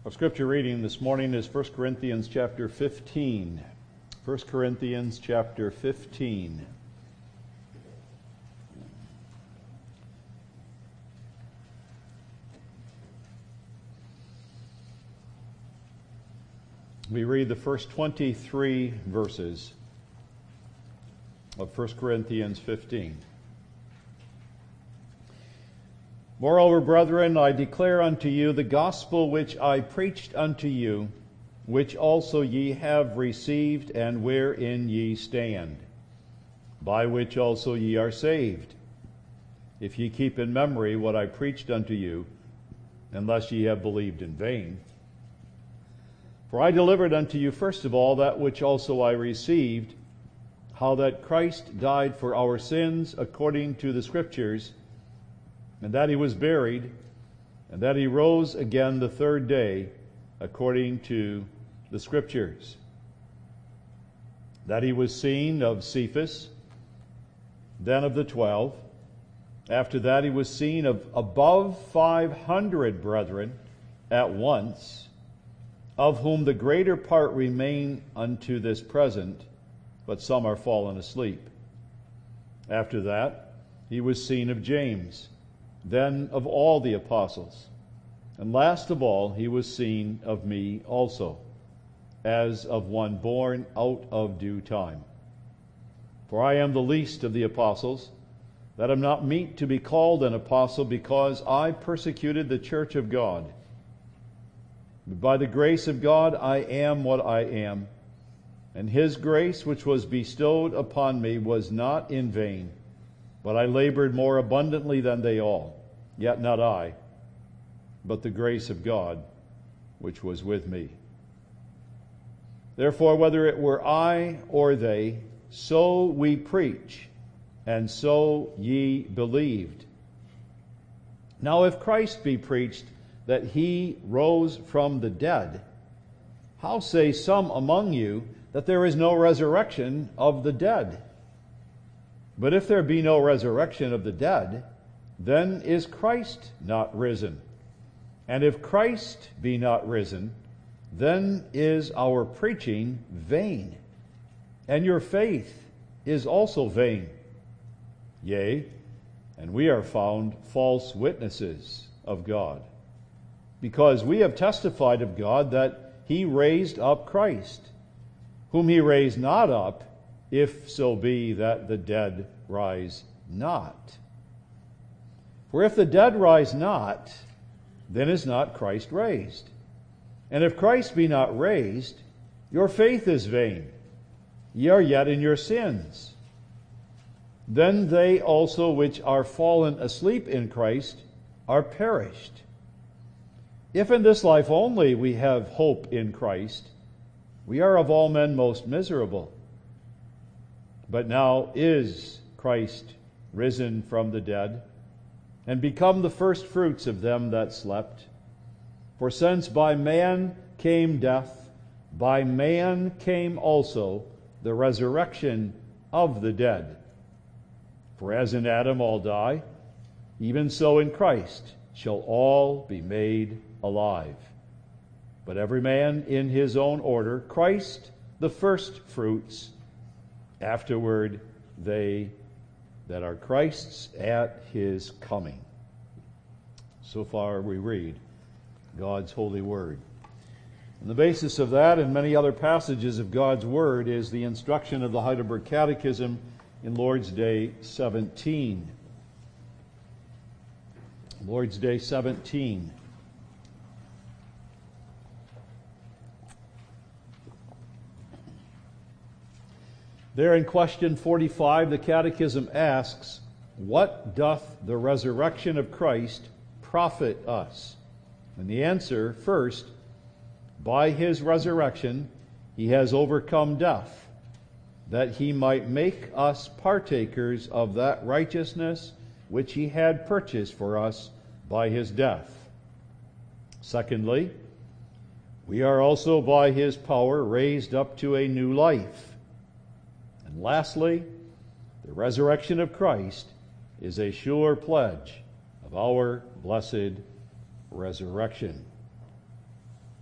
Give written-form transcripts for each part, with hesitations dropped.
Our scripture reading this morning is 1 Corinthians chapter 15. 1 Corinthians chapter 15. We read the first 23 verses of 1 Corinthians 15. Moreover, brethren, I declare unto you the gospel which I preached unto you, which also ye have received, and wherein ye stand, by which also ye are saved, if ye keep in memory what I preached unto you, unless ye have believed in vain. For I delivered unto you first of all that which also I received, how that Christ died for our sins according to the Scriptures, and that he was buried, and that he rose again the third day, according to the Scriptures. That he was seen of Cephas, then of the 12. After that he was seen of above 500 brethren at once, of whom the greater part remain unto this present, but some are fallen asleep. After that he was seen of James, then of all the apostles. And last of all, he was seen of me also, as of one born out of due time. For I am the least of the apostles, that am not meet to be called an apostle, because I persecuted the church of God. But by the grace of God I am what I am, and his grace which was bestowed upon me was not in vain. But I labored more abundantly than they all, yet not I, but the grace of God which was with me. Therefore, whether it were I or they, so we preach, and so ye believed. Now if Christ be preached that he rose from the dead, how say some among you that there is no resurrection of the dead? But if there be no resurrection of the dead, then is Christ not risen? And if Christ be not risen, then is our preaching vain, and your faith is also vain. Yea, and we are found false witnesses of God, because we have testified of God that he raised up Christ, whom he raised not up, if so be that the dead rise not. For if the dead rise not, then is not Christ raised. And if Christ be not raised, your faith is vain. Ye are yet in your sins. Then they also which are fallen asleep in Christ are perished. If in this life only we have hope in Christ, we are of all men most miserable. But now is Christ risen from the dead, and become the firstfruits of them that slept. For since by man came death, by man came also the resurrection of the dead. For as in Adam all die, even so in Christ shall all be made alive. But every man in his own order, Christ the firstfruits, afterward they that are Christ's at his coming. So far we read God's holy word. And the basis of that and many other passages of God's word is the instruction of the Heidelberg Catechism in Lord's Day 17. Lord's Day 17. There in question 45, the Catechism asks, what doth the resurrection of Christ profit us? And the answer, first, by his resurrection he has overcome death, that he might make us partakers of that righteousness which he had purchased for us by his death. Secondly, we are also by his power raised up to a new life. And lastly, the resurrection of Christ is a sure pledge of our blessed resurrection.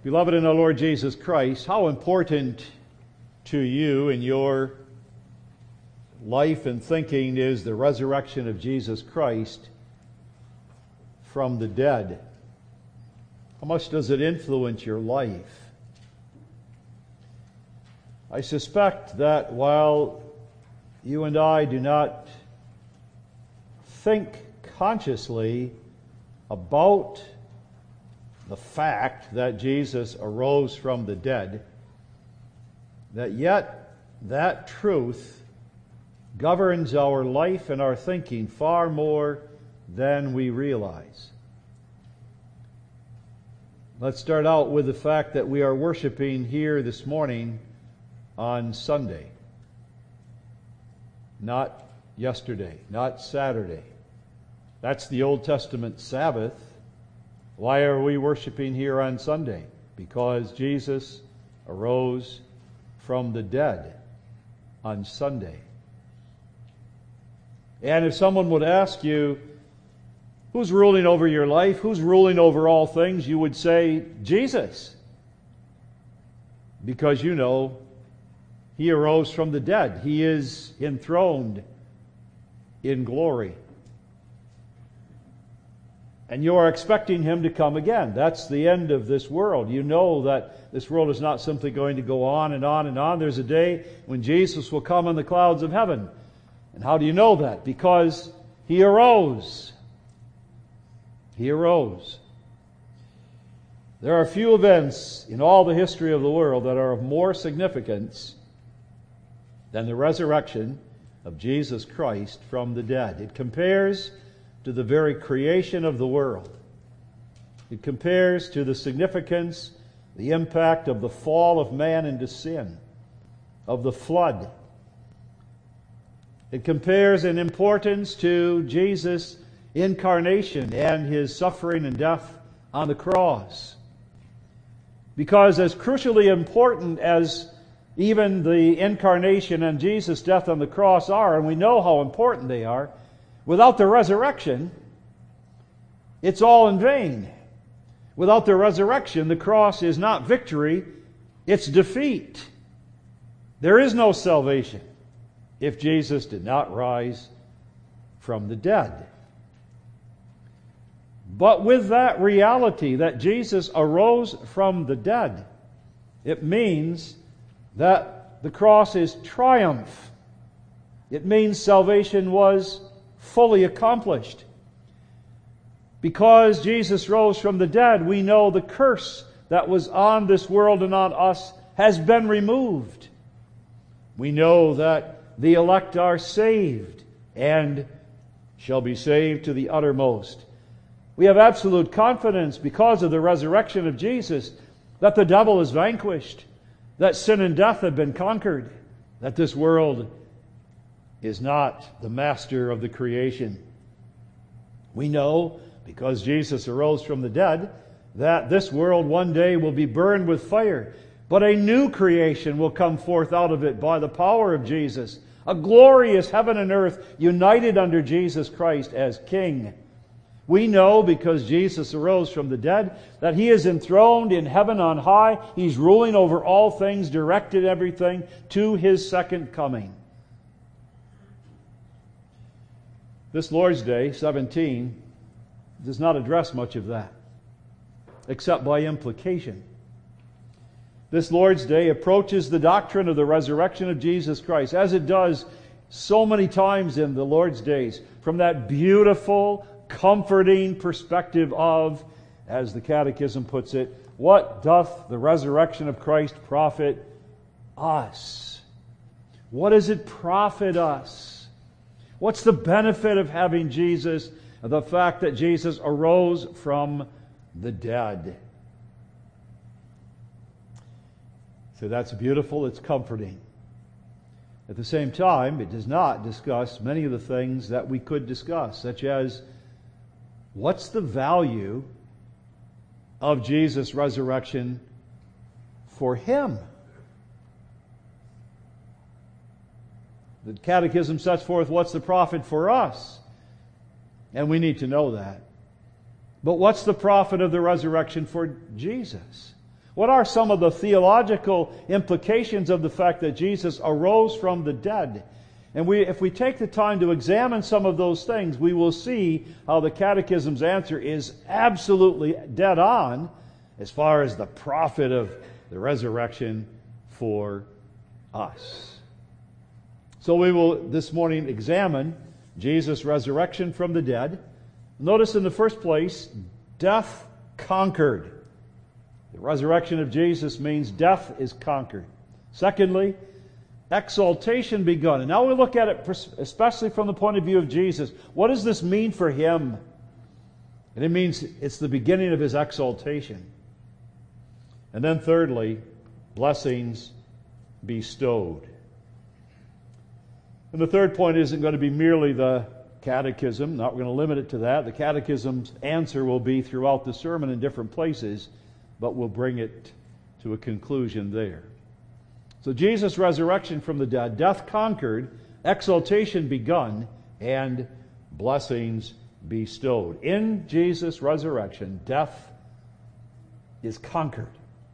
Beloved in our Lord Jesus Christ, how important to you in your life and thinking is the resurrection of Jesus Christ from the dead? How much does it influence your life? I suspect that while you and I do not think consciously about the fact that Jesus arose from the dead, that yet that truth governs our life and our thinking far more than we realize. Let's start out with the fact that we are worshiping here this morning on Sunday. Not yesterday, not Saturday. That's the Old Testament Sabbath. Why are we worshiping here on Sunday? Because Jesus arose from the dead on Sunday. And if someone would ask you, who's ruling over your life? Who's ruling over all things? You would say, Jesus. Because you know He arose from the dead. He is enthroned in glory. And you are expecting Him to come again. That's the end of this world. You know that this world is not simply going to go on and on and on. There's a day when Jesus will come on the clouds of heaven. And how do you know that? Because He arose. He arose. There are few events in all the history of the world that are of more significance than the resurrection of Jesus Christ from the dead. It compares to the very creation of the world. It compares to the significance, the impact of the fall of man into sin, of the flood. It compares in importance to Jesus' incarnation and His suffering and death on the cross. Because as crucially important as even the incarnation and Jesus' death on the cross are, and we know how important they are, without the resurrection, it's all in vain. Without the resurrection, the cross is not victory, it's defeat. There is no salvation if Jesus did not rise from the dead. But with that reality that Jesus arose from the dead, it means that the cross is triumph. It means salvation was fully accomplished. Because Jesus rose from the dead, we know the curse that was on this world and on us has been removed. We know that the elect are saved and shall be saved to the uttermost. We have absolute confidence because of the resurrection of Jesus that the devil is vanquished, that sin and death have been conquered, that this world is not the master of the creation. We know, because Jesus arose from the dead, that this world one day will be burned with fire, but a new creation will come forth out of it by the power of Jesus, a glorious heaven and earth united under Jesus Christ as King. We know, because Jesus arose from the dead, that He is enthroned in heaven on high. He's ruling over all things, directed everything to His second coming. This Lord's Day, 17, does not address much of that, except by implication. This Lord's Day approaches the doctrine of the resurrection of Jesus Christ, as it does so many times in the Lord's days, from that beautiful, comforting perspective of, as the Catechism puts it, what doth the resurrection of Christ profit us? What does it profit us? What's the benefit of having Jesus? The fact that Jesus arose from the dead. So that's beautiful, it's comforting. At the same time, it does not discuss many of the things that we could discuss, such as, what's the value of Jesus' resurrection for Him? The Catechism sets forth what's the profit for us. And we need to know that. But what's the profit of the resurrection for Jesus? What are some of the theological implications of the fact that Jesus arose from the dead? And if we take the time to examine some of those things, we will see how the Catechism's answer is absolutely dead on as far as the profit of the resurrection for us. So we will this morning examine Jesus' resurrection from the dead. Notice in the first place, death conquered. The resurrection of Jesus means death is conquered. Secondly, exaltation begun. And now we look at it especially from the point of view of Jesus. What does this mean for Him? And it means it's the beginning of His exaltation. And then thirdly, blessings bestowed. And the third point isn't going to be merely the catechism. Not going to limit it to that. The catechism's answer will be throughout the sermon in different places, but we'll bring it to a conclusion there. So Jesus' resurrection from the dead, death conquered, exaltation begun, and blessings bestowed. In Jesus' resurrection, death is conquered.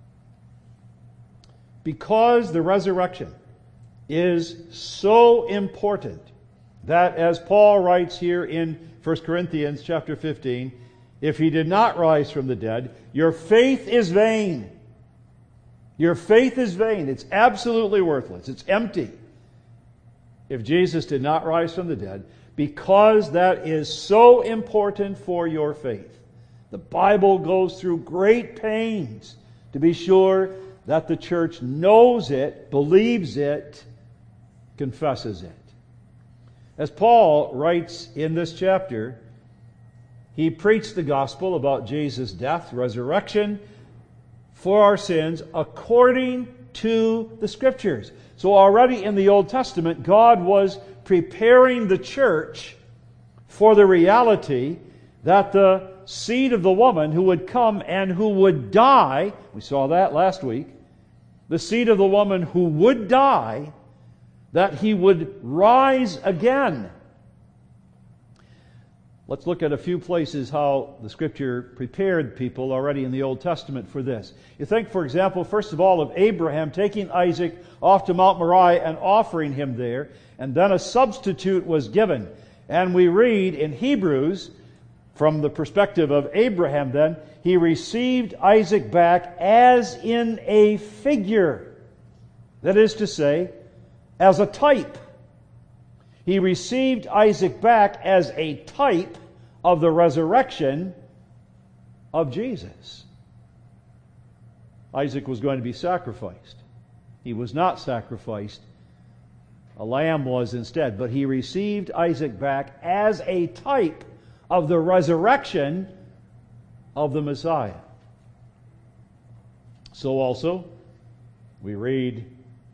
Because the resurrection is so important that, as Paul writes here in 1 Corinthians chapter 15, if He did not rise from the dead, your faith is vain. Your faith is vain. It's absolutely worthless. It's empty if Jesus did not rise from the dead, because that is so important for your faith. The Bible goes through great pains to be sure that the church knows it, believes it, confesses it. As Paul writes in this chapter, he preached the gospel about Jesus' death, resurrection for our sins according to the Scriptures. So already in the Old Testament, God was preparing the church for the reality that the seed of the woman who would come and who would die, we saw that last week, the seed of the woman who would die, that He would rise again. Let's look at a few places how the Scripture prepared people already in the Old Testament for this. You think, for example, first of all, of Abraham taking Isaac off to Mount Moriah and offering him there, and then a substitute was given. And we read in Hebrews, from the perspective of Abraham then, he received Isaac back as in a figure. That is to say, as a type. He received Isaac back as a type of the resurrection of Jesus. Isaac was going to be sacrificed. He was not sacrificed. A lamb was instead. But he received Isaac back as a type of the resurrection of the Messiah. So also, we read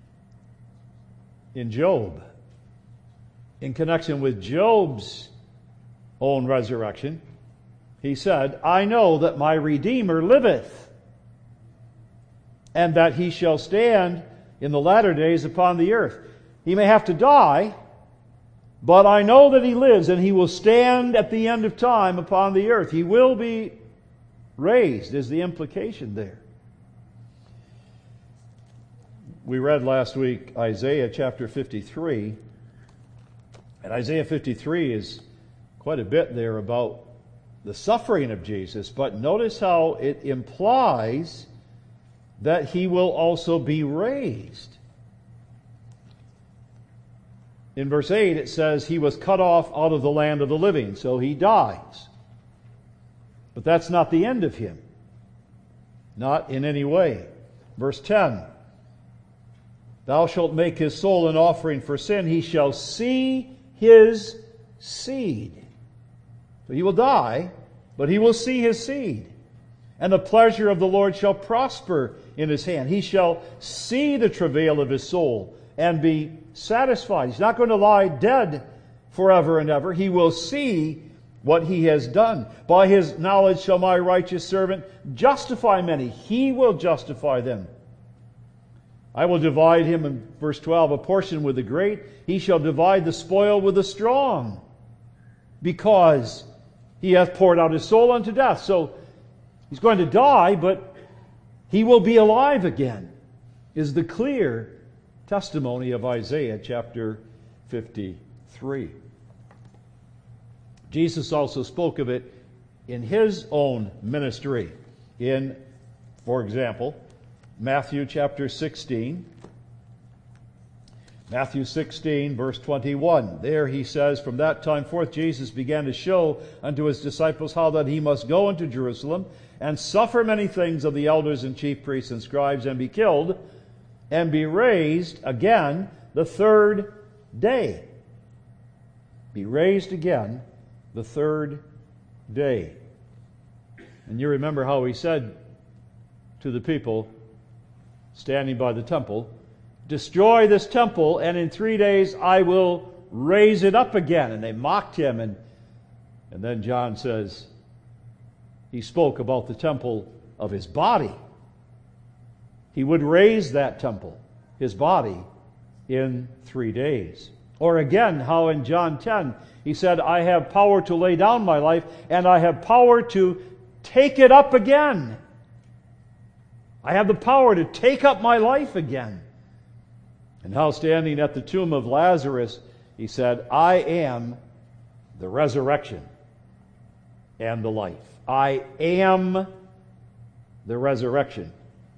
in Job, in connection with Job's own resurrection, he said, I know that my Redeemer liveth, and that He shall stand in the latter days upon the earth. He may have to die, but I know that He lives, and He will stand at the end of time upon the earth. He will be raised, is the implication there. We read last week Isaiah chapter 53. And Isaiah 53 is quite a bit there about the suffering of Jesus, but notice how it implies that He will also be raised. In verse 8 it says, He was cut off out of the land of the living, so He dies. But that's not the end of Him. Not in any way. Verse 10, Thou shalt make His soul an offering for sin, He shall see His seed. So He will die, but He will see His seed. And the pleasure of the Lord shall prosper in His hand. He shall see the travail of His soul and be satisfied. He's not going to lie dead forever and ever. He will see what He has done. By His knowledge shall my righteous servant justify many. He will justify them. I will divide him, in verse 12, a portion with the great. He shall divide the spoil with the strong, because he hath poured out his soul unto death. So he's going to die, but He will be alive again, is the clear testimony of Isaiah chapter 53. Jesus also spoke of it in His own ministry in, for example, Matthew chapter 16. Matthew 16, verse 21. There He says, "From that time forth Jesus began to show unto His disciples how that He must go into Jerusalem and suffer many things of the elders and chief priests and scribes, and be killed, and be raised again the third day." Be raised again the third day. And you remember how He said to the people standing by the temple, "Destroy this temple, and in 3 days I will raise it up again." And they mocked Him. And then John says He spoke about the temple of His body. He would raise that temple, His body, in 3 days. Or again, how in John 10, He said, "I have power to lay down my life, and I have power to take it up again." I have the power to take up my life again. And how standing at the tomb of Lazarus, He said, "I am the resurrection and the life." I am the resurrection.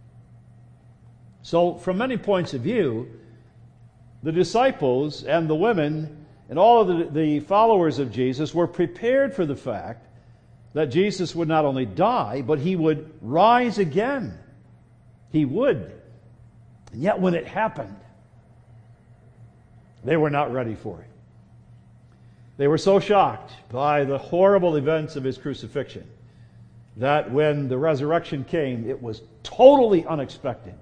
So, from many points of view, the disciples and the women and all of the followers of Jesus were prepared for the fact that Jesus would not only die, but He would rise again. He would. And yet when it happened, they were not ready for it. They were so shocked by the horrible events of His crucifixion that when the resurrection came, it was totally unexpected.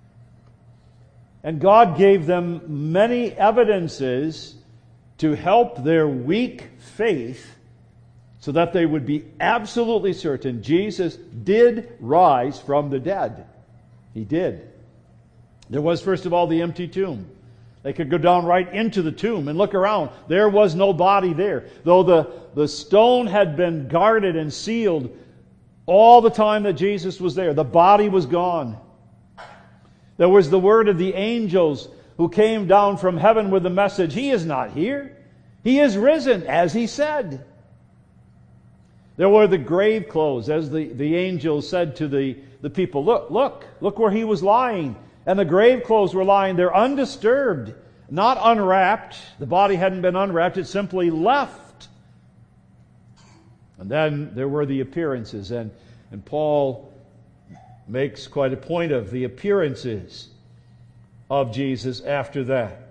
And God gave them many evidences to help their weak faith so that they would be absolutely certain Jesus did rise from the dead. He did. There was, first of all, the empty tomb. They could go down right into the tomb and look around. There was no body there. Though the stone had been guarded and sealed all the time that Jesus was there, the body was gone. There was the word of the angels who came down from heaven with the message, "He is not here. He is risen, as He said." There were the grave clothes, as the angels said to the people, look where He was lying. And the grave clothes were lying there undisturbed, not unwrapped. The body hadn't been unwrapped, it simply left. And then there were the appearances, and Paul makes quite a point of the appearances of Jesus after that.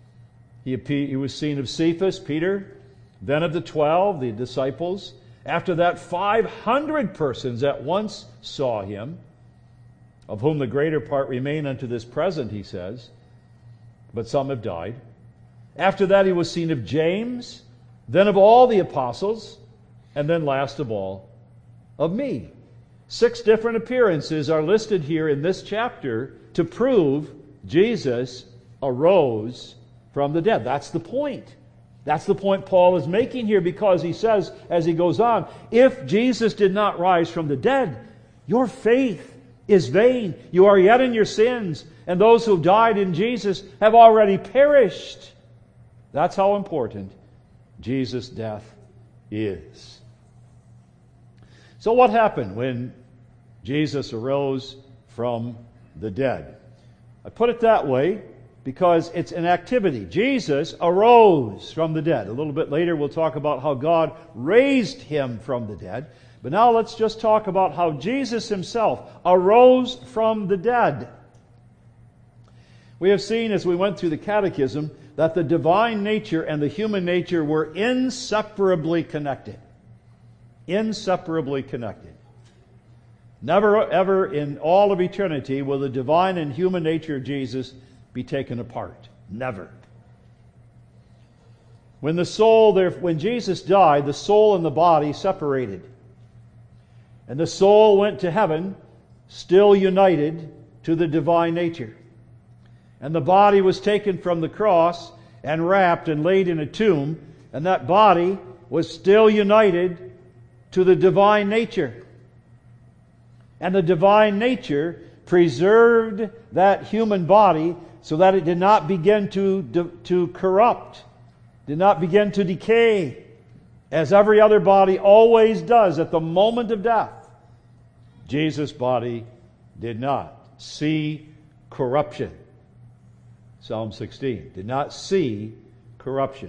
He was seen of Cephas, Peter, then of the 12, the disciples. After that, 500 persons at once saw Him, of whom the greater part remain unto this present, He says, but some have died. After that, He was seen of James, then of all the apostles, and then last of all, of me. 6 different appearances are listed here in this chapter to prove Jesus arose from the dead. That's the point. That's the point Paul is making here, because he says, as he goes on, if Jesus did not rise from the dead, your faith is vain. You are yet in your sins, and those who died in Jesus have already perished. That's how important Jesus' death is. So what happened when Jesus arose from the dead? I put it that way because it's an activity. Jesus arose from the dead. A little bit later we'll talk about how God raised Him from the dead. But now let's just talk about how Jesus Himself arose from the dead. We have seen as we went through the catechism that the divine nature and the human nature were inseparably connected. Inseparably connected. Never ever in all of eternity will the divine and human nature of Jesus be taken apart. Never. When Jesus died, the soul and the body separated. And the soul went to heaven, still united to the divine nature. And the body was taken from the cross and wrapped and laid in a tomb, and that body was still united to the divine nature. And the divine nature preserved that human body so that it did not begin to corrupt, did not begin to decay, as every other body always does at the moment of death. Jesus' body did not see corruption. Psalm 16 did not see corruption.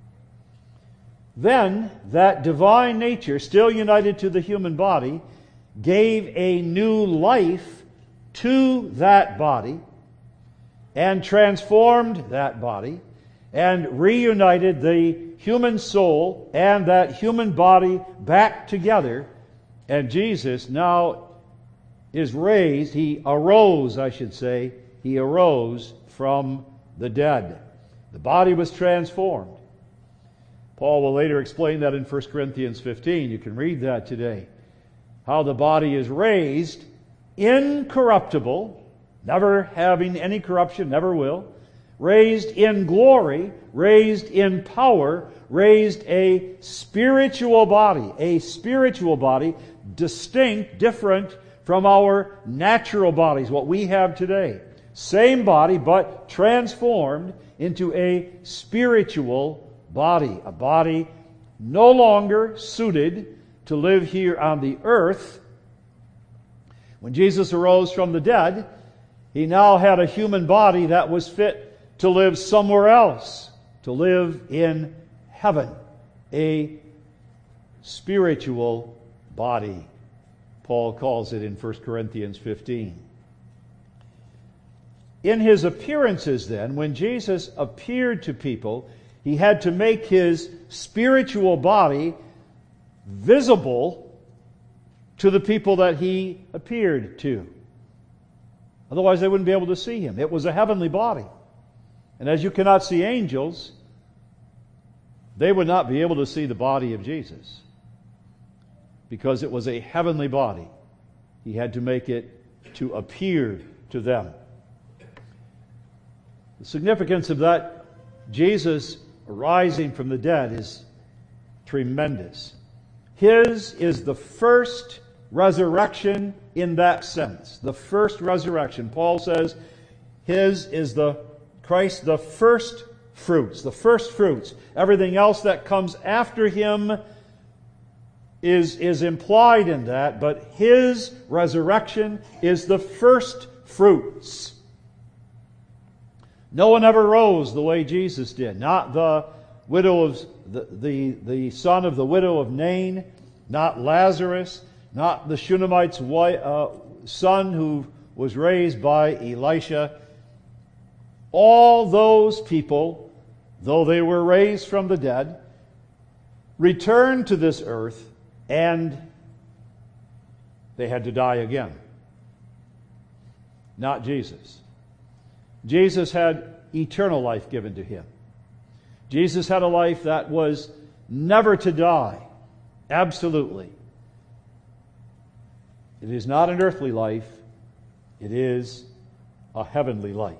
Then, that divine nature, still united to the human body, gave a new life to that body and transformed that body and reunited the human soul and that human body back together. And Jesus now is raised, he arose, I should say, he arose from the dead. The body was transformed. Paul will later explain that in 1 Corinthians 15. You can read that today. How the body is raised incorruptible, never having any corruption, never will. Raised in glory, raised in power, raised a spiritual body, distinct, different from our natural bodies, what we have today. Same body, but transformed into a spiritual body, a body no longer suited to live here on the earth. When Jesus arose from the dead, he now had a human body that was fit to live somewhere else, to live in heaven, a spiritual body. Paul calls it in 1 Corinthians 15. In his appearances then, when Jesus appeared to people, he had to make his spiritual body visible to the people that he appeared to. Otherwise, they wouldn't be able to see him. It was a heavenly body. And as you cannot see angels, they would not be able to see the body of Jesus, because it was a heavenly body. He had to make it to appear to them. The significance of that Jesus arising from the dead is tremendous. His is the first resurrection in that sense. The first resurrection. Paul says his is the Christ, the first fruits. The first fruits. Everything else that comes after him is implied in that, but his resurrection is the first fruits. No one ever rose the way Jesus did. Not the widow of the son of the widow of Nain, not Lazarus, not the Shunammite's son who was raised by Elisha. All those people, though they were raised from the dead, returned to this earth, and they had to die again. Not Jesus. Jesus had eternal life given to him. Jesus had a life that was never to die. Absolutely. It is not an earthly life. It is a heavenly life.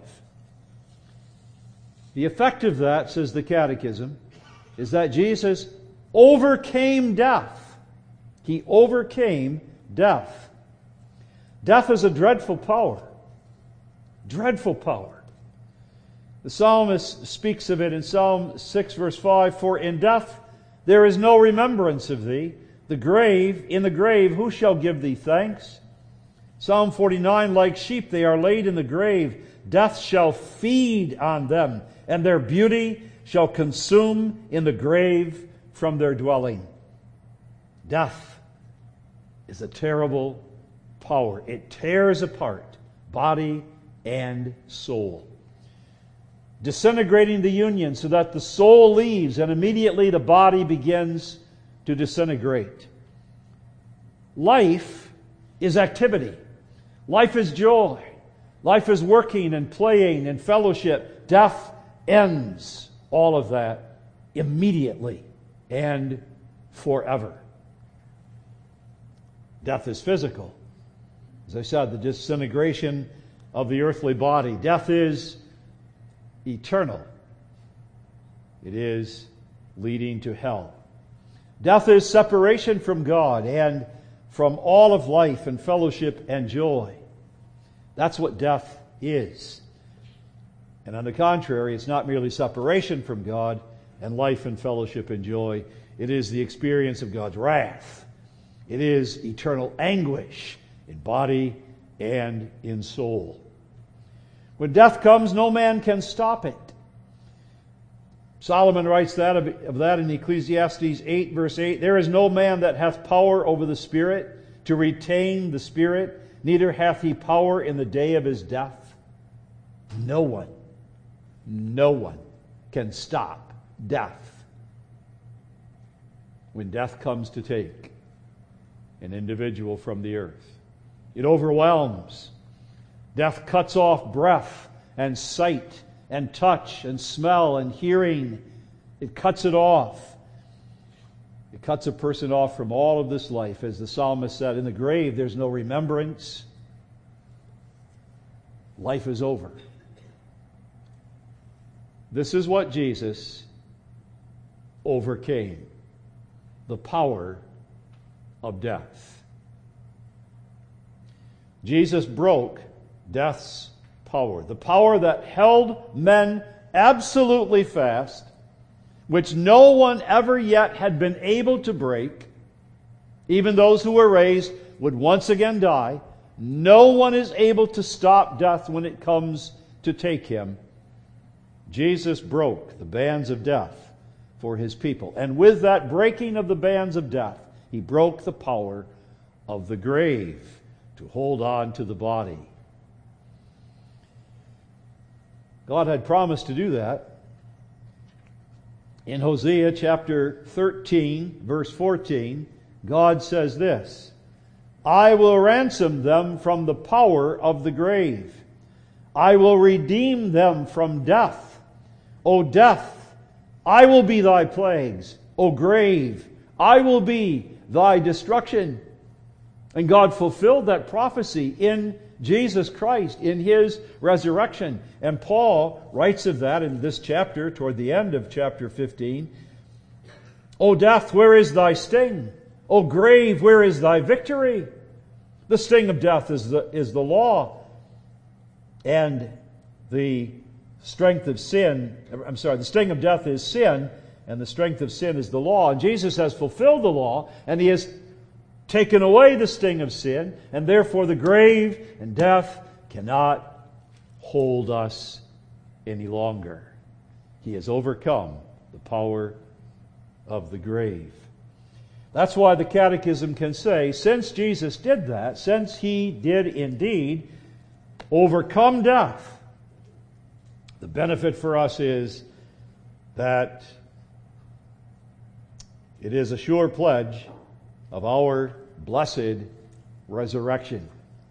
The effect of that, says the Catechism, is that Jesus overcame death. He overcame death. Death is a dreadful power. Dreadful power. The psalmist speaks of it in Psalm 6 verse 5, "For in death there is no remembrance of thee. In the grave, who shall give thee thanks?" Psalm 49, "Like sheep they are laid in the grave. Death shall feed on them, and their beauty shall consume in the grave from their dwelling." Death is a terrible power. It tears apart body and soul, disintegrating the union so that the soul leaves and immediately the body begins to disintegrate. Life is activity. Life is joy. Life is working and playing and fellowship. Death ends all of that immediately and forever. Death is physical. As I said, the disintegration of the earthly body. Death is eternal. It is leading to hell. Death is separation from God and from all of life and fellowship and joy. That's what death is. And on the contrary, it's not merely separation from God and life and fellowship and joy. It is the experience of God's wrath. It is eternal anguish in body and in soul. When death comes, no man can stop it. Solomon writes of that in Ecclesiastes 8, verse 8. There is no man that hath power over the Spirit to retain the Spirit, neither hath he power in the day of his death. No one can stop death. When death comes to take an individual from the earth, it overwhelms. Death cuts off breath and sight and touch and smell and hearing. It cuts it off. It cuts a person off from all of this life. As the psalmist said, in the grave there's no remembrance. Life is over. This is what Jesus overcame: the power of death. Jesus broke death's power, the power that held men absolutely fast, which no one ever yet had been able to break. Even those who were raised would once again die. No one is able to stop death when it comes to take him. Jesus broke the bands of death for his people. And with that breaking of the bands of death, he broke the power of the grave to hold on to the body. God had promised to do that. In Hosea chapter 13, verse 14, God says this: I will ransom them from the power of the grave. I will redeem them from death. O death, I will be thy plagues. O grave, I will be thy destruction. And God fulfilled that prophecy in Jesus Christ, in his resurrection. And Paul writes of that in this chapter, toward the end of chapter 15. O death, where is thy sting? O grave, where is thy victory? The sting of death is the law. And the strength of sin, the sting of death is sin, and the strength of sin is the law. And Jesus has fulfilled the law, and he has taken away the sting of sin, and therefore the grave and death cannot hold us any longer. He has overcome the power of the grave. That's why the Catechism can say, since Jesus did that, since he did indeed overcome death, the benefit for us is that it is a sure pledge of our blessed resurrection.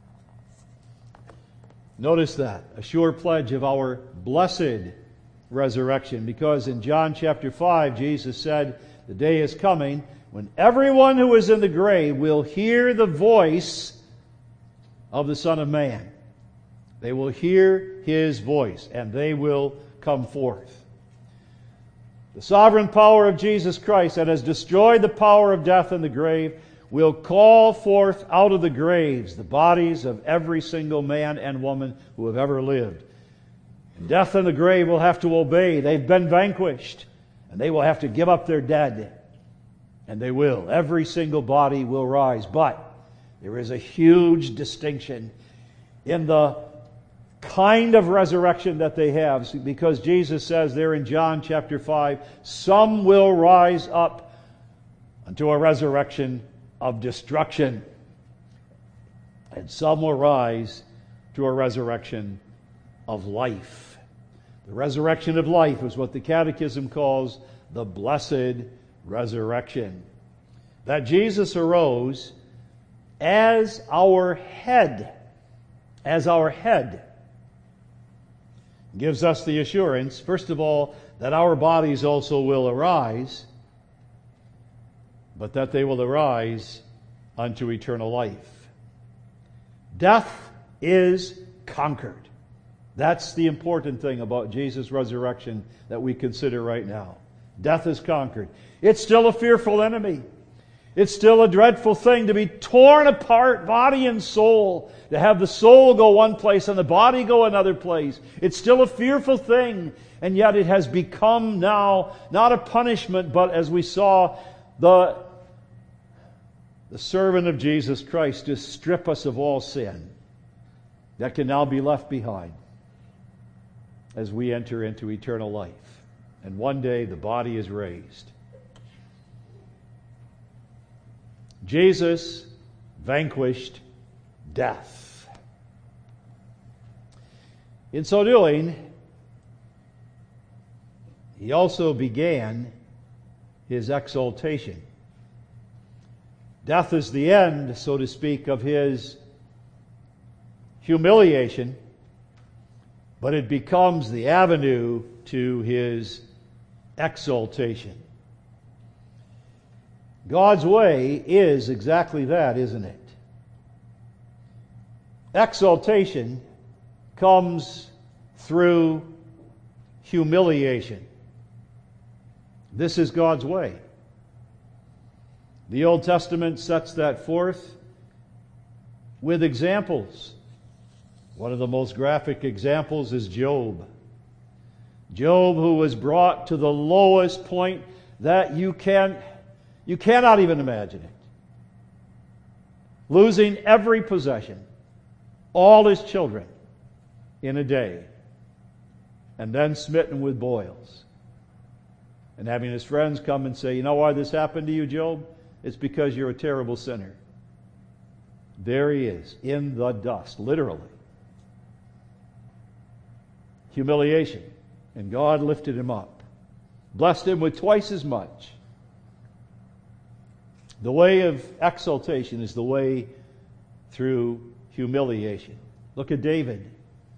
Notice that, a sure pledge of our blessed resurrection, because in John chapter 5, Jesus said, the day is coming when everyone who is in the grave will hear the voice of the Son of Man. They will hear his voice, and they will come forth. The sovereign power of Jesus Christ that has destroyed the power of death and the grave will call forth out of the graves the bodies of every single man and woman who have ever lived. And death and the grave will have to obey. They've been vanquished, and they will have to give up their dead. And they will. Every single body will rise. But there is a huge distinction in the kind of resurrection that they have, because Jesus says there in John chapter 5, some will rise up unto a resurrection of destruction, and some will rise to a resurrection of life. The resurrection of life is what the Catechism calls the blessed resurrection. That Jesus arose as our head, gives us the assurance, first of all, that our bodies also will arise, but that they will arise unto eternal life. Death is conquered. That's the important thing about Jesus' resurrection that we consider right now. Death is conquered. It's still a fearful enemy. It's still a dreadful thing to be torn apart, body and soul. To have the soul go one place and the body go another place. It's still a fearful thing. And yet it has become now not a punishment, but as we saw, the servant of Jesus Christ to strip us of all sin that can now be left behind as we enter into eternal life. And one day the body is raised. Jesus vanquished death. In so doing, He also began His exaltation. Death is the end, so to speak, of His humiliation, but it becomes the avenue to His exaltation. God's way is exactly that, isn't it? Exaltation comes through humiliation. This is God's way. The Old Testament sets that forth with examples. One of the most graphic examples is Job. Job, who was brought to the lowest point that you cannot even imagine it. Losing every possession, all his children, in a day, and then smitten with boils. And having his friends come and say, you know why this happened to you, Job? It's because you're a terrible sinner. There he is, in the dust, literally. Humiliation. And God lifted him up, blessed him with twice as much. The way of exaltation is the way through humiliation. Look at David.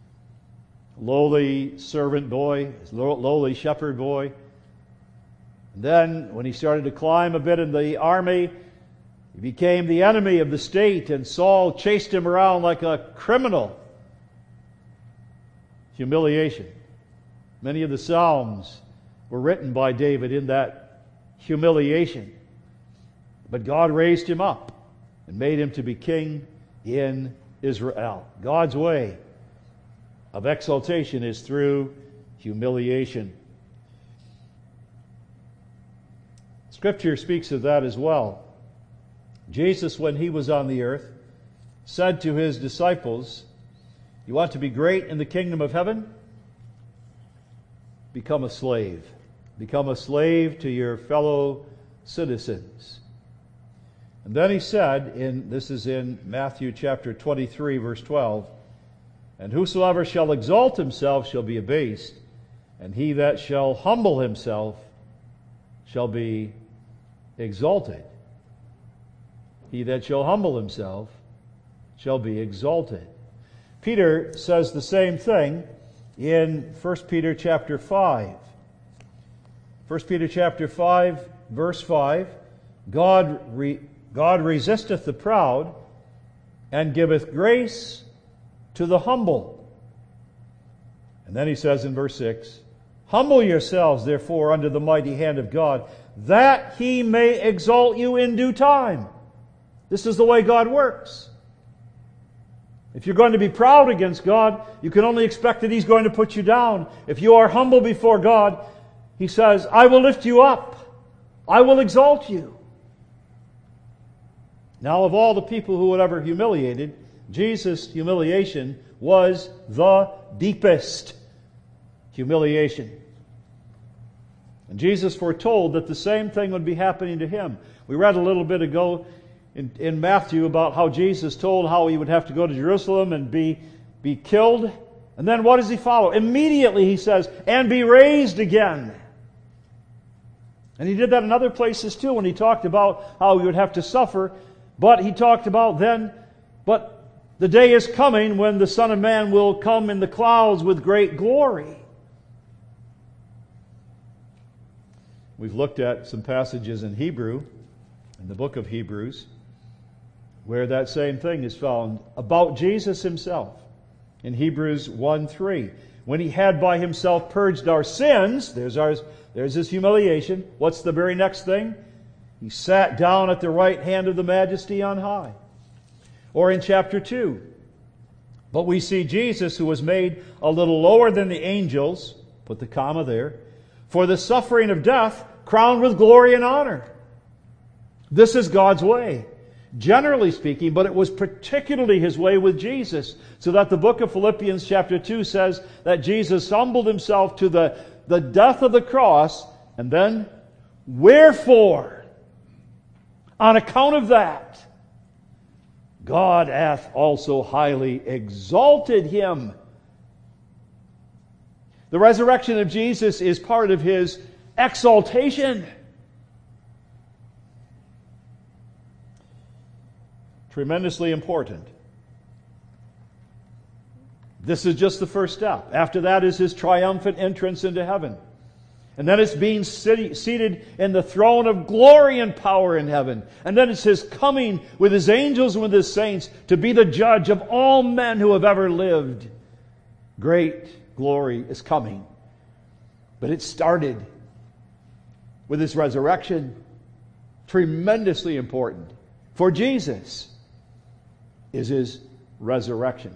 Lowly servant boy, lowly shepherd boy. And then, when he started to climb a bit in the army, he became the enemy of the state, and Saul chased him around like a criminal. Humiliation. Many of the Psalms were written by David in that humiliation. But God raised him up and made him to be king in Israel. God's way of exaltation is through humiliation. Scripture speaks of that as well. Jesus, when he was on the earth, said to his disciples, you want to be great in the kingdom of heaven? Become a slave. Become a slave to your fellow citizens. And then he said, this is in Matthew chapter 23, verse 12, and whosoever shall exalt himself shall be abased, and he that shall humble himself shall be exalted. He that shall humble himself shall be exalted. Peter says the same thing in 1 Peter chapter 5. 1 Peter chapter 5, verse 5, God resisteth the proud, and giveth grace to the humble. And then he says in verse 6, humble yourselves, therefore, under the mighty hand of God, that He may exalt you in due time. This is the way God works. If you're going to be proud against God, you can only expect that He's going to put you down. If you are humble before God, He says, I will lift you up. I will exalt you. Now, of all the people who were ever humiliated, Jesus' humiliation was the deepest humiliation. And Jesus foretold that the same thing would be happening to Him. We read a little bit ago in Matthew about how Jesus told how He would have to go to Jerusalem and be killed. And then what does He follow? Immediately He says, and be raised again. And He did that in other places too when He talked about how He would have to suffer. But He talked about then, but the day is coming when the Son of Man will come in the clouds with great glory. We've looked at some passages in Hebrew, in the book of Hebrews, where that same thing is found about Jesus Himself. In Hebrews 1:3, when He had by Himself purged our sins, there's His humiliation. What's the very next thing? He sat down at the right hand of the Majesty on high. Or in chapter 2, but we see Jesus, who was made a little lower than the angels, put the comma there, for the suffering of death, crowned with glory and honor. This is God's way, generally speaking, but it was particularly His way with Jesus, so that the book of Philippians chapter 2 says that Jesus humbled Himself to the death of the cross, and then, wherefore, on account of that, God hath also highly exalted Him. The resurrection of Jesus is part of His exaltation. Tremendously important. This is just the first step. After that is His triumphant entrance into heaven. And then it's being seated in the throne of glory and power in heaven. And then it's His coming with His angels and with His saints to be the judge of all men who have ever lived. Great glory is coming. But it started with His resurrection. Tremendously important. For Jesus is His resurrection.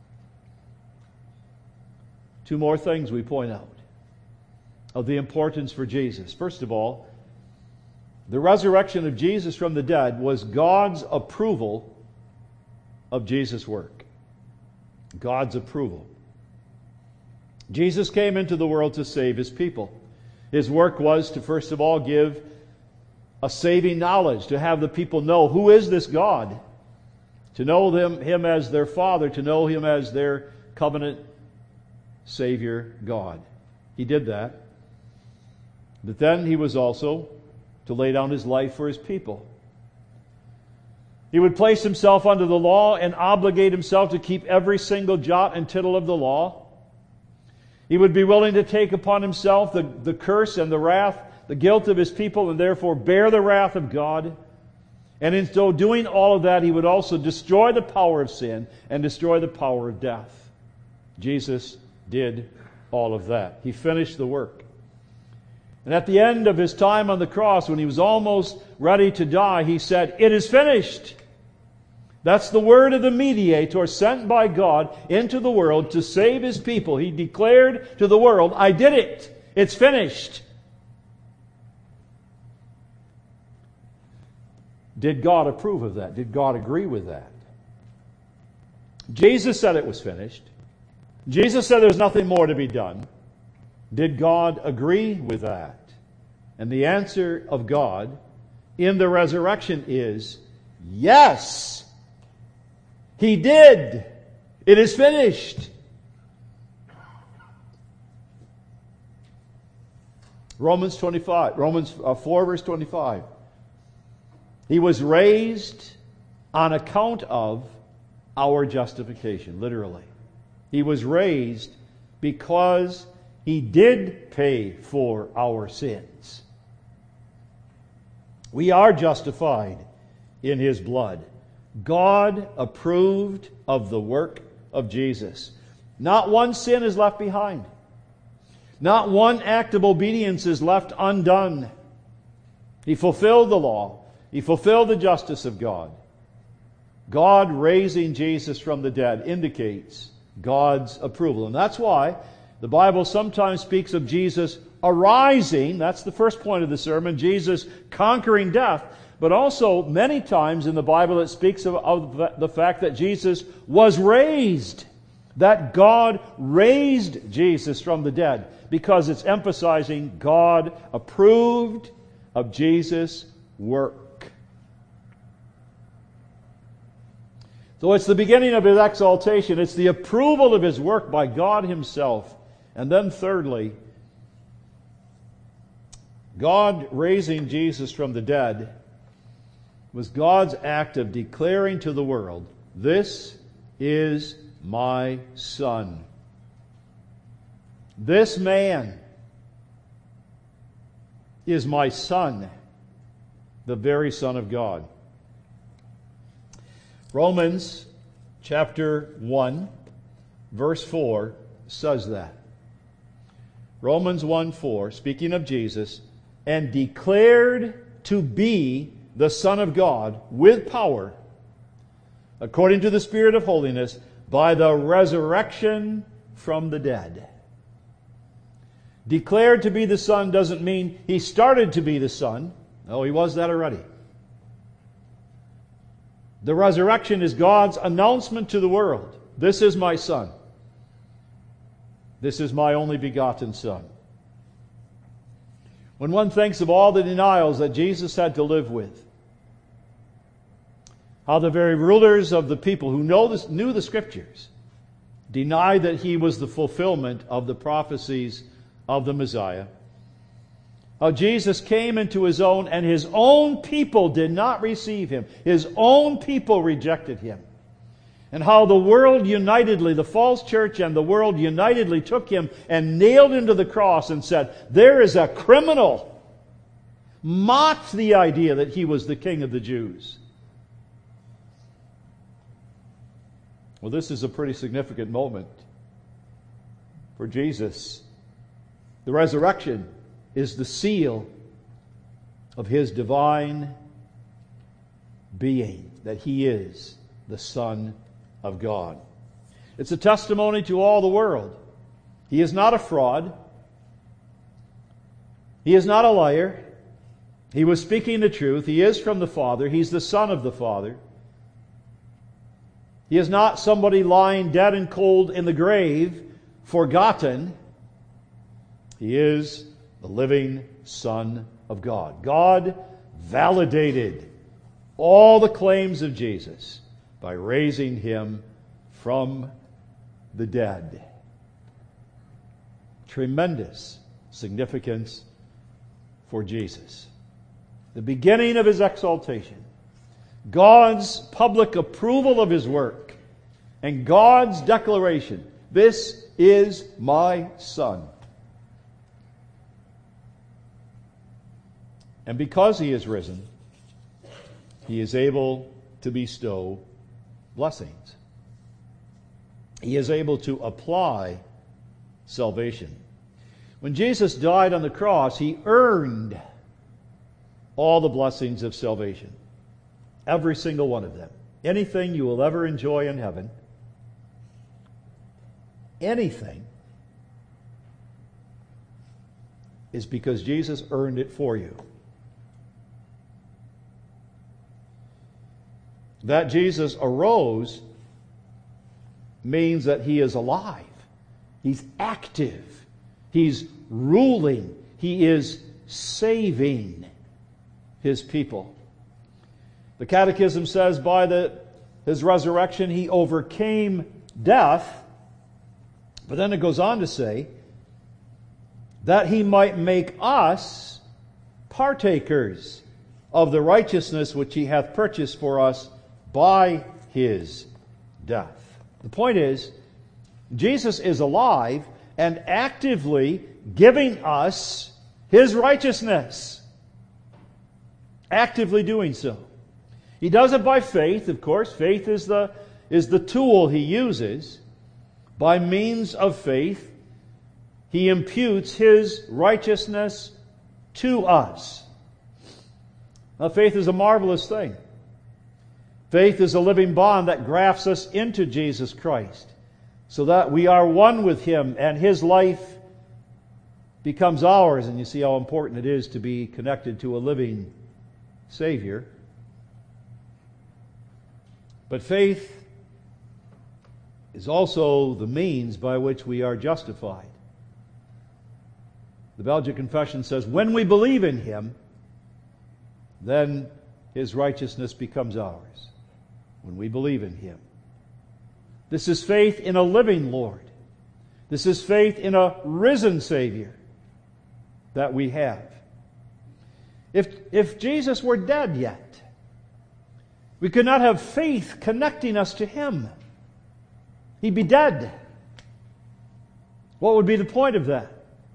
Two more things we point out of the importance for Jesus. First of all, the resurrection of Jesus from the dead was God's approval of Jesus' work. God's approval. Jesus came into the world to save His people. His work was to, first of all, give a saving knowledge, to have the people know who is this God, to know Him as their Father, to know Him as their covenant Savior God. He did that. But then He was also to lay down His life for His people. He would place Himself under the law and obligate Himself to keep every single jot and tittle of the law. He would be willing to take upon Himself the curse and the wrath, the guilt of His people, and therefore bear the wrath of God. And in so doing all of that, He would also destroy the power of sin and destroy the power of death. Jesus did all of that. He finished the work. And at the end of His time on the cross, when He was almost ready to die, He said, "It is finished." That's the word of the mediator sent by God into the world to save His people. He declared to the world, "I did it. It's finished." Did God approve of that? Did God agree with that? Jesus said it was finished. Jesus said there's nothing more to be done. Did God agree with that? And the answer of God in the resurrection is yes. He did. It is finished. Romans 4 verse 25. He was raised on account of our justification, literally. He was raised because He did pay for our sins. We are justified in His blood. God approved of the work of Jesus. Not one sin is left behind. Not one act of obedience is left undone. He fulfilled the law. He fulfilled the justice of God. God raising Jesus from the dead indicates God's approval. And that's why the Bible sometimes speaks of Jesus arising. That's the first point of the sermon. Jesus conquering death. But also, many times in the Bible it speaks of the fact that Jesus was raised. That God raised Jesus from the dead. Because it's emphasizing God approved of Jesus' work. So it's the beginning of His exaltation. It's the approval of His work by God Himself. And then thirdly, God raising Jesus from the dead was God's act of declaring to the world, "This is my Son." This man is my Son, the very Son of God. Romans chapter 1, verse 4 says that. Romans 1:4, speaking of Jesus, "and declared to be the Son of God with power, according to the Spirit of holiness, by the resurrection from the dead. Declared to be the Son doesn't mean He started to be the Son. No, He was that already. The resurrection is God's announcement to the world. This is my Son. This is my only begotten Son. When one thinks of all the denials that Jesus had to live with, how the very rulers of the people who knew the Scriptures denied that He was the fulfillment of the prophecies of the Messiah, how Jesus came into His own and His own people did not receive Him. His own people rejected Him. And how the world unitedly, the false church and the world unitedly took Him and nailed Him to the cross and said, "There is a criminal." Mocked the idea that He was the King of the Jews. Well, this is a pretty significant moment for Jesus. The resurrection is the seal of His divine being, that He is the Son of God. It's a testimony to all the world. He is not a fraud. He is not a liar. He was speaking the truth. He is from the Father. He's the Son of the Father. He is not somebody lying dead and cold in the grave, forgotten. He is the living Son of God. God validated all the claims of Jesus by raising Him from the dead. Tremendous significance for Jesus. The beginning of His exaltation, God's public approval of His work, and God's declaration, "This is my Son." And because He is risen, He is able to bestow blessings. He is able to apply salvation. When Jesus died on the cross, He earned all the blessings of salvation. Every single one of them. Anything you will ever enjoy in heaven, anything, is because Jesus earned it for you. That Jesus arose means that He is alive. He's active. He's ruling. He is saving His people. The Catechism says by His resurrection He overcame death, but then it goes on to say that He might make us partakers of the righteousness which He hath purchased for us by His death. The point is, Jesus is alive and actively giving us His righteousness. Actively doing so. He does it by faith, of course. Faith is the tool He uses. By means of faith, He imputes His righteousness to us. Now, faith is a marvelous thing. Faith is a living bond that grafts us into Jesus Christ, so that we are one with Him and His life becomes ours. And you see how important it is to be connected to a living Savior. But faith is also the means by which we are justified. The Belgic Confession says, when we believe in Him, then His righteousness becomes ours. When we believe in Him. This is faith in a living Lord. This is faith in a risen Savior that we have. If Jesus were dead yet, we could not have faith connecting us to Him. He'd be dead. What would be the point of that?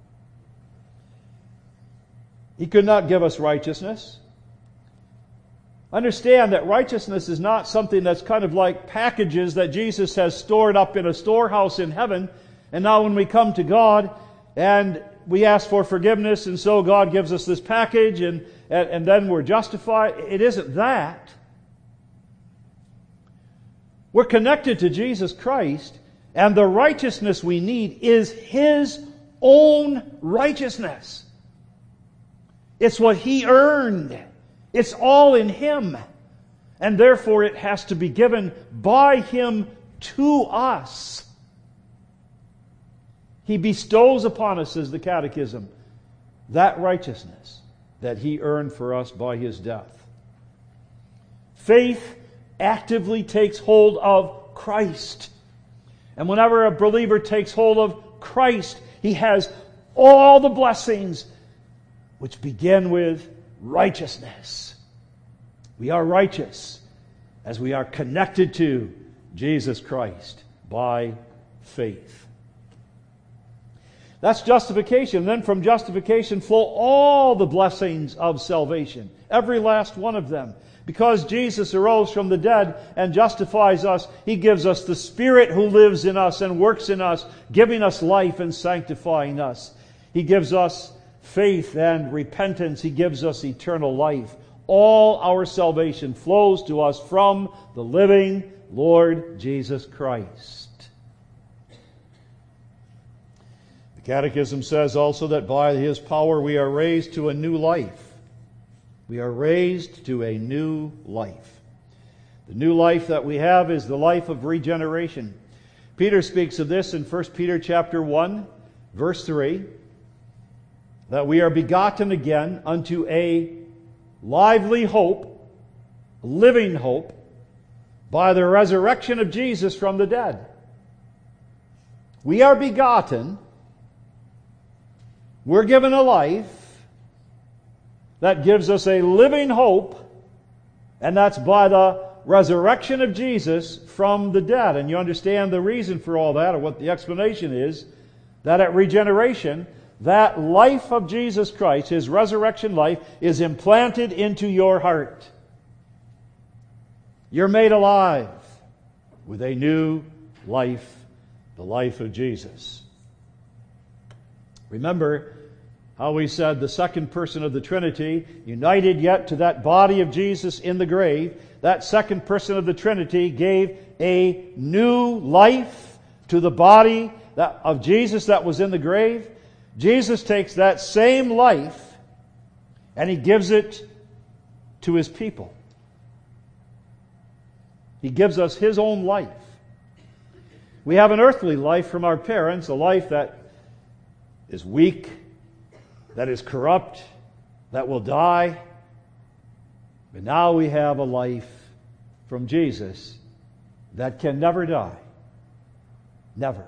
He could not give us righteousness. Understand that righteousness is not something that's kind of like packages that Jesus has stored up in a storehouse in heaven, and now when we come to God and we ask for forgiveness, and so God gives us this package, and and then we're justified. It isn't that. We're connected to Jesus Christ, and the righteousness we need is His own righteousness. It's what He earned. It's all in Him. And therefore it has to be given by Him to us. He bestows upon us, says the Catechism, that righteousness that He earned for us by His death. Faith actively takes hold of Christ. And whenever a believer takes hold of Christ, he has all the blessings which begin with righteousness. We are righteous as we are connected to Jesus Christ by faith. That's justification. Then from justification flow all the blessings of salvation. Every last one of them. Because Jesus arose from the dead and justifies us, He gives us the Spirit who lives in us and works in us, giving us life and sanctifying us. He gives us faith and repentance. He gives us eternal life. All our salvation flows to us from the living Lord Jesus Christ. The Catechism says also that by His power we are raised to a new life. We are raised to a new life. The new life that we have is the life of regeneration. Peter speaks of this in 1 Peter chapter 1, verse 3, that we are begotten again unto a lively hope, living hope, by the resurrection of Jesus from the dead. We are begotten. We're given a life that gives us a living hope, and that's by the resurrection of Jesus from the dead. And you understand the reason for all that, or what the explanation is, that at regeneration, that life of Jesus Christ, His resurrection life, is implanted into your heart. You're made alive with a new life, the life of Jesus. Remember how we said the second person of the Trinity, united yet to that body of Jesus in the grave, that second person of the Trinity gave a new life to the body of Jesus that was in the grave. Jesus takes that same life and He gives it to His people. He gives us His own life. We have an earthly life from our parents, a life that is weak, that is corrupt, that will die. But now we have a life from Jesus that can never die. Never.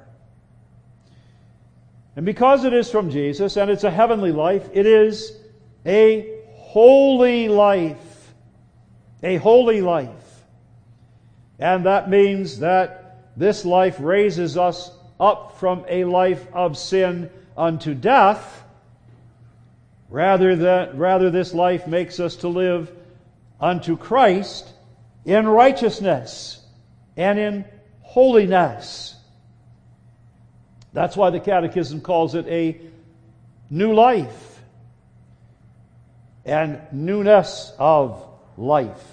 And because it is from Jesus, and it's a heavenly life, it is a holy life. A holy life. And that means that this life raises us up from a life of sin unto death. Rather, this life makes us to live unto Christ in righteousness and in holiness. That's why the Catechism calls it a new life and newness of life.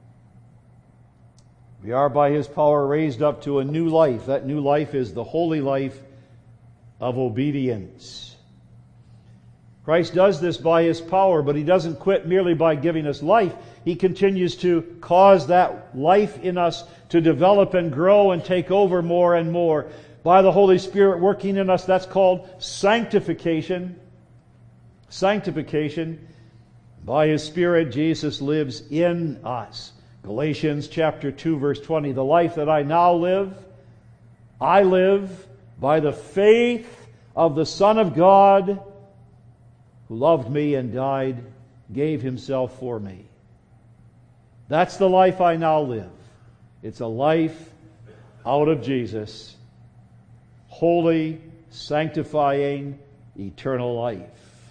We are by His power raised up to a new life. That new life is the holy life of obedience. Christ does this by His power, but He doesn't quit merely by giving us life. He continues to cause that life in us to develop and grow and take over more and more. By the Holy Spirit working in us, that's called sanctification. Sanctification. By His Spirit, Jesus lives in us. Galatians chapter 2, verse 20. The life that I now live, I live by the faith of the Son of God, who loved me and died, gave Himself for me. That's the life I now live. It's a life out of Jesus. Holy, sanctifying, eternal life.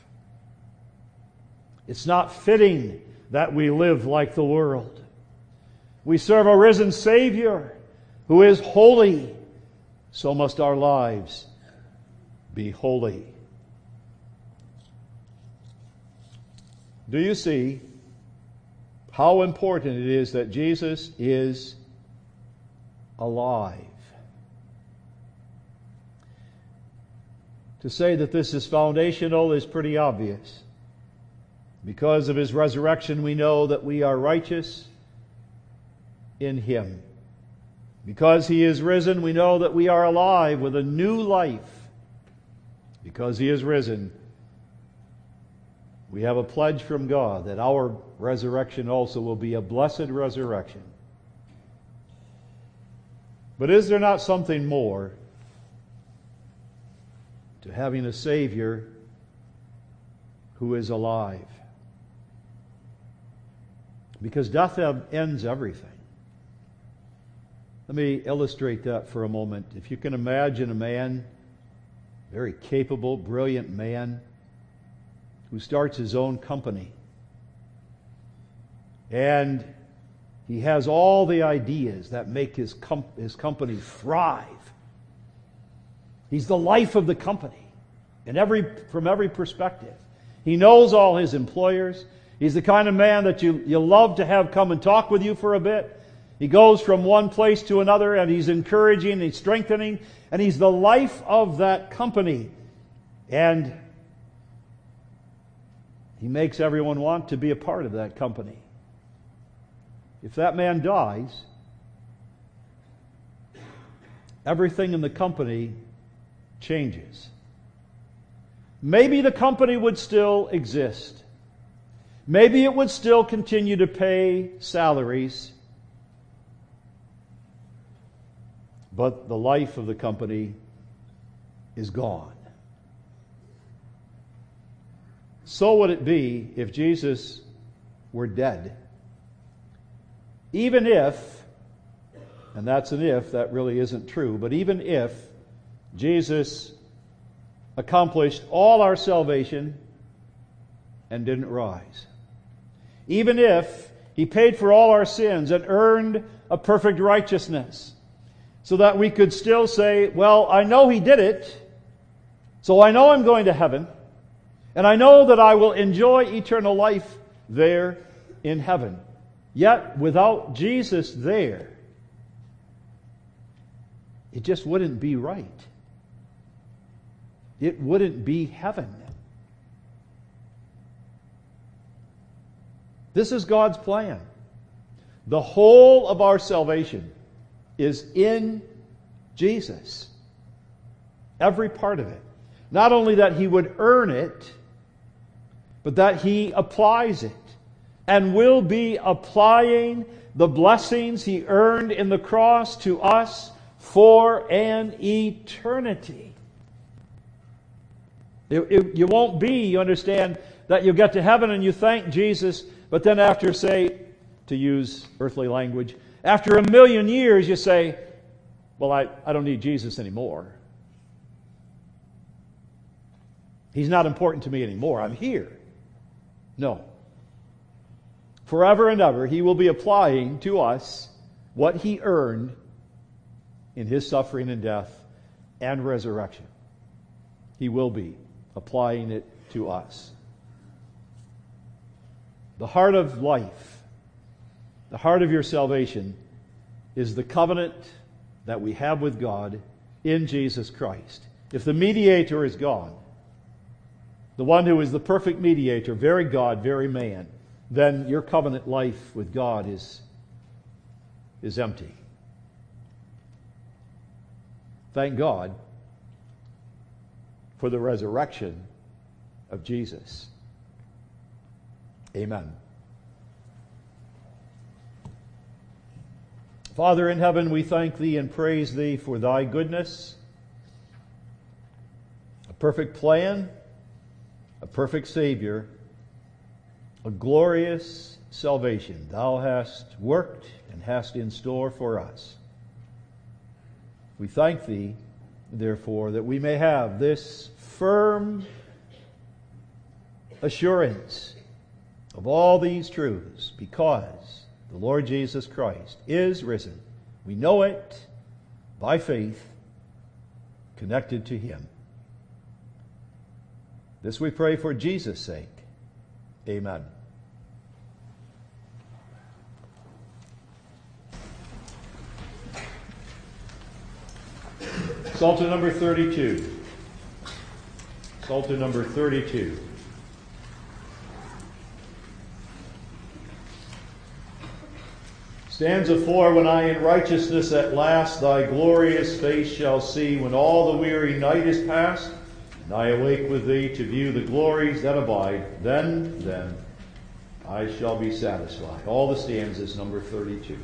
It's not fitting that we live like the world. We serve a risen Savior who is holy. So must our lives be holy. Do you see how important it is that Jesus is alive? To say that this is foundational is pretty obvious. Because of His resurrection, we know that we are righteous in Him. Because He is risen, we know that we are alive with a new life. Because He is risen, we have a pledge from God that our resurrection also will be a blessed resurrection. But is there not something more to having a Savior who is alive? Because death ends everything. Let me illustrate that for a moment. If you can imagine a man, very capable, brilliant man, who starts his own company. And he has all the ideas that make his company thrive. He's the life of the company from every perspective. He knows all his employers. He's the kind of man that you love to have come and talk with you for a bit. He goes from one place to another, and he's encouraging, he's strengthening, and he's the life of that company. And he makes everyone want to be a part of that company. If that man dies, everything in the company changes. Maybe the company would still exist. Maybe it would still continue to pay salaries. But the life of the company is gone. So would it be if Jesus were dead. Even if, and that's an if, that really isn't true, but even if Jesus accomplished all our salvation and didn't rise. Even if He paid for all our sins and earned a perfect righteousness, so that we could still say, well, I know He did it, so I know I'm going to heaven, and I know that I will enjoy eternal life there in heaven. Yet, without Jesus there, it just wouldn't be right. It wouldn't be heaven. This is God's plan. The whole of our salvation is in Jesus. Every part of it. Not only that He would earn it, but that He applies it and will be applying the blessings He earned in the cross to us for an eternity. You won't be, you understand, that you'll get to heaven and you thank Jesus, but then after, say, to use earthly language, after 1,000,000 years you say, well, I don't need Jesus anymore. He's not important to me anymore. I'm here. No. Forever and ever, He will be applying to us what He earned in His suffering and death and resurrection. He will be applying it to us. The heart of life, the heart of your salvation, is the covenant that we have with God in Jesus Christ. If the mediator is gone, the one who is the perfect mediator, very God, very man, then your covenant life with God is empty. Thank God for the resurrection of Jesus. Amen. Father in heaven, we thank Thee and praise Thee for Thy goodness, a perfect plan, a perfect Savior, a glorious salvation Thou hast worked and hast in store for us. We thank Thee, therefore, that we may have this firm assurance of all these truths, because the Lord Jesus Christ is risen. We know it by faith, connected to Him. This we pray for Jesus' sake. Amen. Psalter number 32. Psalter number 32. Stanza 4, when I in righteousness at last thy glorious face shall see, when all the weary night is past, and I awake with thee to view the glories that abide, then I shall be satisfied. All the stanzas, number 32.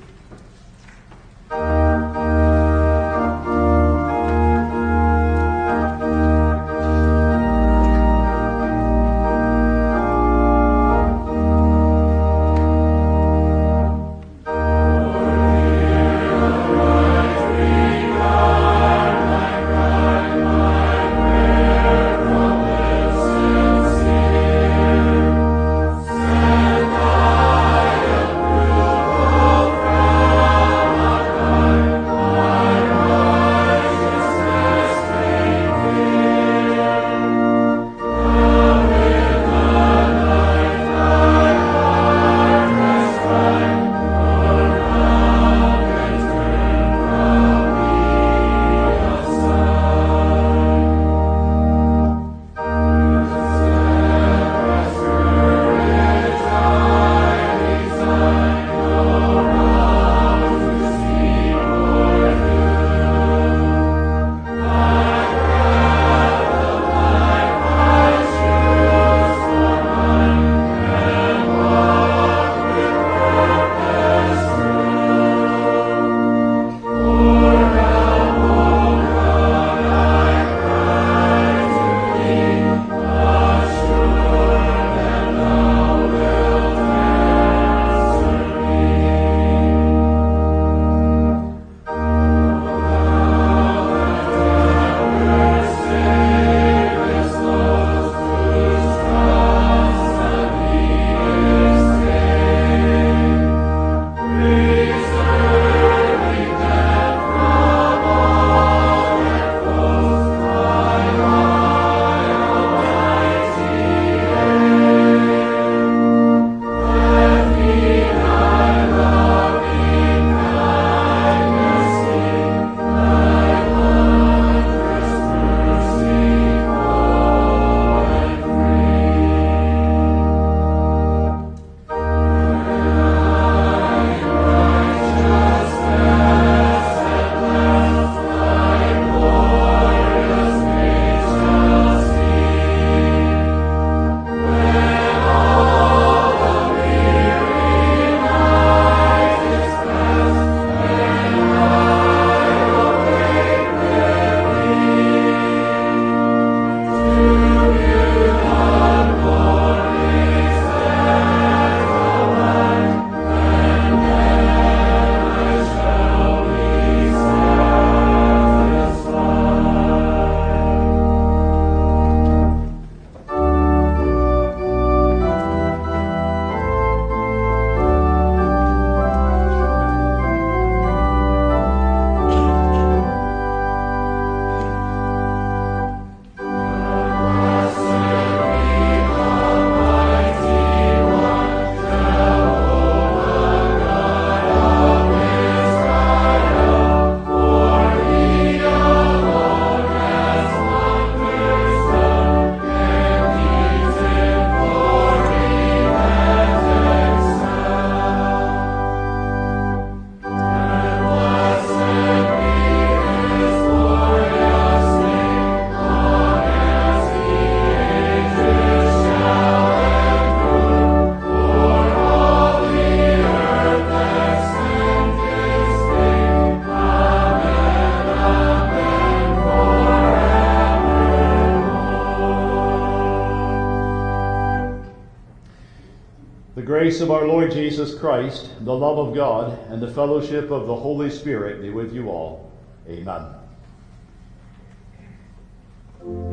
The grace of our Lord Jesus Christ, the love of God, and the fellowship of the Holy Spirit be with you all. Amen.